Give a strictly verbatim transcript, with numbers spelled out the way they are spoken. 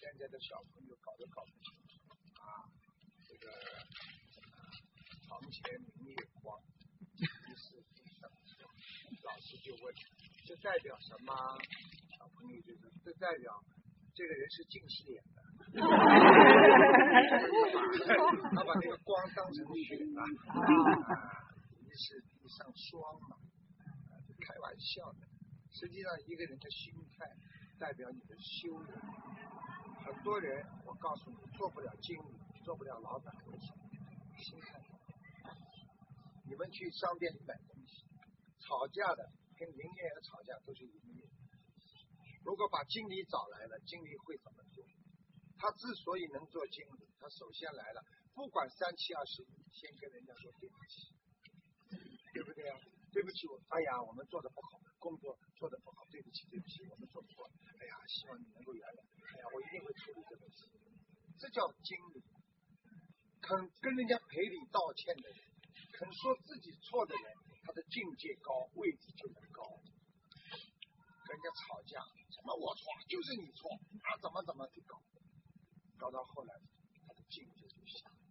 现在的小朋友搞都搞不清楚啊，这个床前明月光，疑是地上霜。老师就问，这代表什么？小朋友就说，这代表这个人是近视眼的。他把那个光当成雪了，啊，疑是地上霜嘛，开玩笑的。实际上，一个人的心态代表你的修养。很多人，我告诉你，做不了经理，做不了老板，为什么？心态。你们去商店里买东西，吵架的跟营业员吵架都是营业。如果把经理找来了，经理会怎么做？他之所以能做经理，他首先来了，不管三七二十一，先跟人家说对不起，对不对啊？对不起，我哎呀，我们做的不好，工作做的不好，对不起，对不起，我们做错了，哎呀，希望你能够原谅，哎呀，我一定会处理这个问题。这叫经理，肯跟人家赔礼道歉的人，肯说自己错的人，他的境界高，位置就能高。跟人家吵架，什么我错，就是你错，啊，怎么怎么就搞，搞到后来，他的境界就下。